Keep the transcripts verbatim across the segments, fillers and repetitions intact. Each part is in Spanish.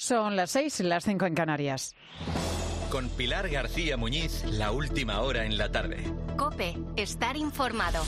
Son las seis, las cinco en Canarias. Con Pilar García Muñiz, la última hora en la tarde. COPE, estar informado.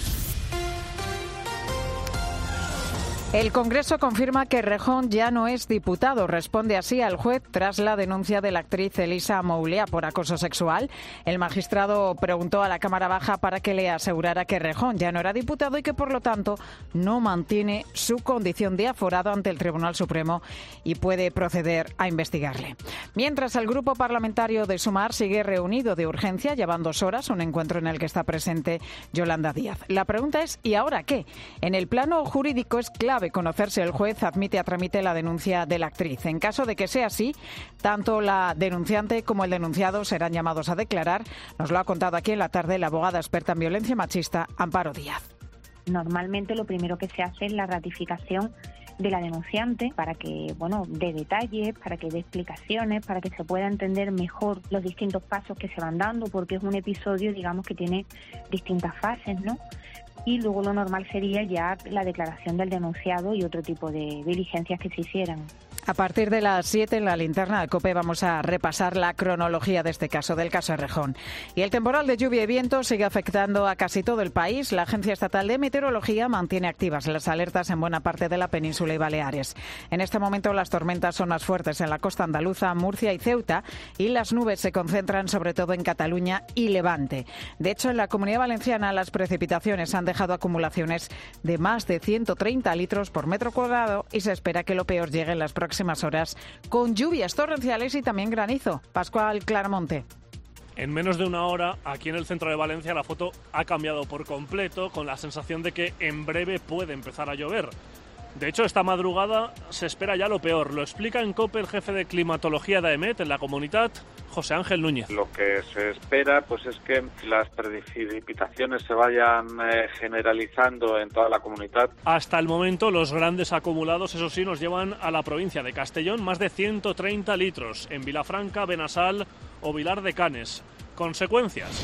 El Congreso confirma que Rejón ya no es diputado. Responde así al juez tras la denuncia de la actriz Elisa Mouliá por acoso sexual. El magistrado preguntó a la Cámara Baja para que le asegurara que Rejón ya no era diputado y que, por lo tanto, no mantiene su condición de aforado ante el Tribunal Supremo y puede proceder a investigarle. Mientras, el grupo parlamentario de Sumar sigue reunido de urgencia. Llevan dos horas, un encuentro en el que está presente Yolanda Díaz. La pregunta es, ¿y ahora qué? En el plano jurídico es clave conocer si el juez admite a trámite la denuncia de la actriz. En caso de que sea así, tanto la denunciante como el denunciado serán llamados a declarar. Nos lo ha contado aquí en la tarde la abogada experta en violencia machista, Amparo Díaz. Normalmente lo primero que se hace es la ratificación de la denunciante para que, bueno, dé detalles, para que dé explicaciones, para que se pueda entender mejor los distintos pasos que se van dando, porque es un episodio, digamos, que tiene distintas fases, ¿no? Y luego lo normal sería ya la declaración del denunciado y otro tipo de diligencias que se hicieran. A partir de las siete en la linterna de COPE vamos a repasar la cronología de este caso, del caso de Rejón. Y el temporal de lluvia y viento sigue afectando a casi todo el país. La Agencia Estatal de Meteorología mantiene activas las alertas en buena parte de la península y Baleares. En este momento las tormentas son más fuertes en la costa andaluza, Murcia y Ceuta, y las nubes se concentran sobre todo en Cataluña y Levante. De hecho, en la Comunidad Valenciana las precipitaciones han dejado acumulaciones de más de ciento treinta litros por metro cuadrado y se espera que lo peor llegue en las próximas horas con lluvias torrenciales y también granizo. Pascual Claramonte. En menos de una hora, aquí en el centro de Valencia, la foto ha cambiado por completo, con la sensación de que en breve puede empezar a llover. De hecho, esta madrugada se espera ya lo peor. Lo explica en COPE el jefe de climatología de AEMET en la Comunitat, José Ángel Núñez. Lo que se espera pues es que las precipitaciones se vayan eh, generalizando en toda la comunidad. Hasta el momento, los grandes acumulados, eso sí, nos llevan a la provincia de Castellón más de ciento treinta litros, en Vilafranca, Benassal o Vilar de Canes. Consecuencias.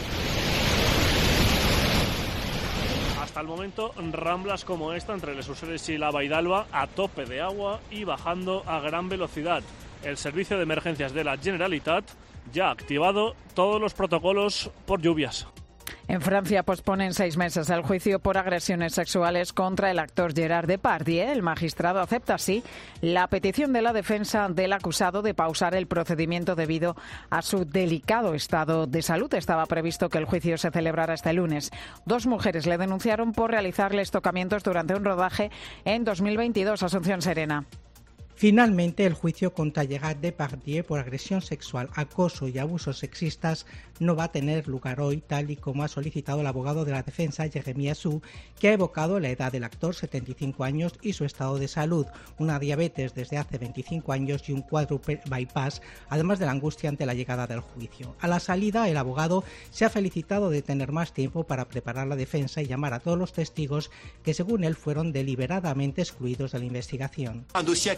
Hasta el momento, ramblas como esta entre Les Useres y la Vaidalba a tope de agua y bajando a gran velocidad. El servicio de emergencias de la Generalitat ya ha activado todos los protocolos por lluvias. En Francia posponen seis meses el juicio por agresiones sexuales contra el actor Gerard Depardieu. El magistrado acepta así la petición de la defensa del acusado de pausar el procedimiento debido a su delicado estado de salud. Estaba previsto que el juicio se celebrara este lunes. Dos mujeres le denunciaron por realizarles tocamientos durante un rodaje en dos mil veintidós. Asunción Serena. Finalmente, el juicio contra Gerard Depardieu por agresión sexual, acoso y abusos sexistas no va a tener lugar hoy, tal y como ha solicitado el abogado de la defensa, Jeremy Assou, que ha evocado la edad del actor, setenta y cinco años, y su estado de salud, una diabetes desde hace veinticinco años y un cuádruple bypass, además de la angustia ante la llegada del juicio. A la salida, el abogado se ha felicitado de tener más tiempo para preparar la defensa y llamar a todos los testigos que, según él, fueron deliberadamente excluidos de la investigación.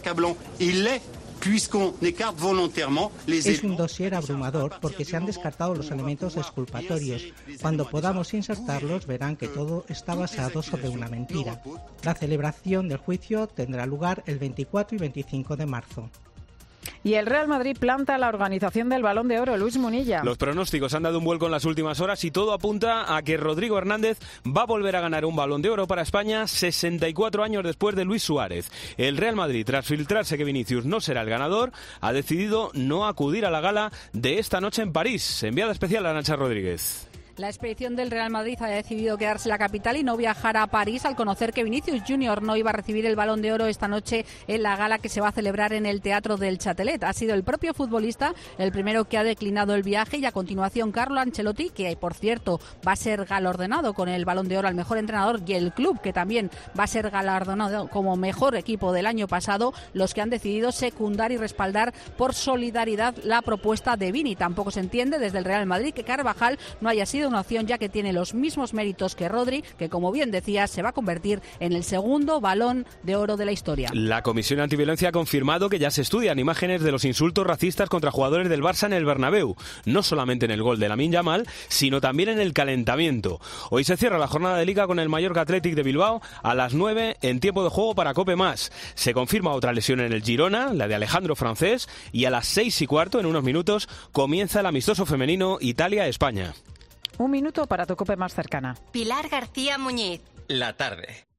Es un dossier abrumador porque se han descartado los elementos exculpatorios. Cuando podamos insertarlos verán que todo está basado sobre una mentira. La celebración del juicio tendrá lugar el veinticuatro y veinticinco de marzo. Y el Real Madrid planta la organización del Balón de Oro. Luis Munilla. Los pronósticos han dado un vuelco en las últimas horas y todo apunta a que Rodrigo Hernández va a volver a ganar un Balón de Oro para España sesenta y cuatro años después de Luis Suárez. El Real Madrid, tras filtrarse que Vinicius no será el ganador, ha decidido no acudir a la gala de esta noche en París. Enviada especial a Nacha Rodríguez. La expedición del Real Madrid ha decidido quedarse en la capital y no viajar a París al conocer que Vinicius Junior no iba a recibir el Balón de Oro esta noche en la gala que se va a celebrar en el Teatro del Châtelet. Ha sido el propio futbolista el primero que ha declinado el viaje y a continuación Carlo Ancelotti, que por cierto va a ser galardonado con el Balón de Oro al mejor entrenador, y el club, que también va a ser galardonado como mejor equipo del año pasado, los que han decidido secundar y respaldar por solidaridad la propuesta de Vini. Tampoco se entiende desde el Real Madrid que Carvajal no haya sido una opción ya que tiene los mismos méritos que Rodri, que como bien decía se va a convertir en el segundo Balón de Oro de la historia. La Comisión Antiviolencia ha confirmado que ya se estudian imágenes de los insultos racistas contra jugadores del Barça en el Bernabéu, no solamente en el gol de Lamine Yamal, sino también en el calentamiento. Hoy se cierra la jornada de Liga con el Mallorca Athletic de Bilbao a las nueve en tiempo de juego para Cope Más. Se confirma otra lesión en el Girona, la de Alejandro Francés, y a las seis y cuarto, en unos minutos, comienza el amistoso femenino Italia-España. Un minuto para tu Cope más cercana. Pilar García Muñiz. La tarde.